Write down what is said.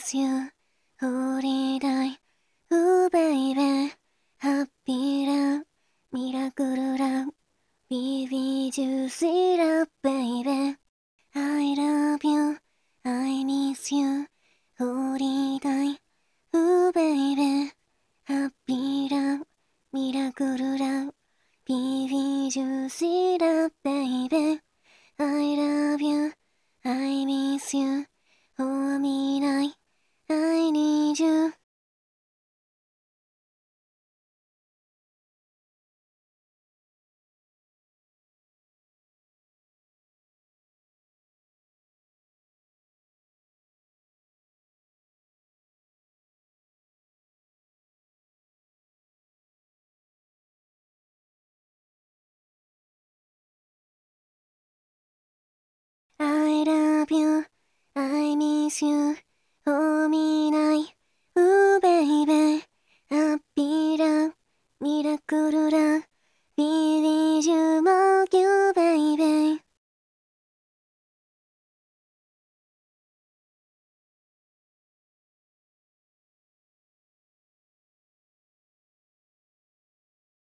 miss you. Holiday, ooh baby. Happy love, miracle love. Baby, juicy love, baby. I love you, I miss you. Holiday, ooh baby. Happy love, miracle love. Baby, juicy love, baby. I love you, I miss you. Hold me night, I need you. I love you, I miss you. Hold me night, ooh baby. Happy love, miracle love. Baby, you more.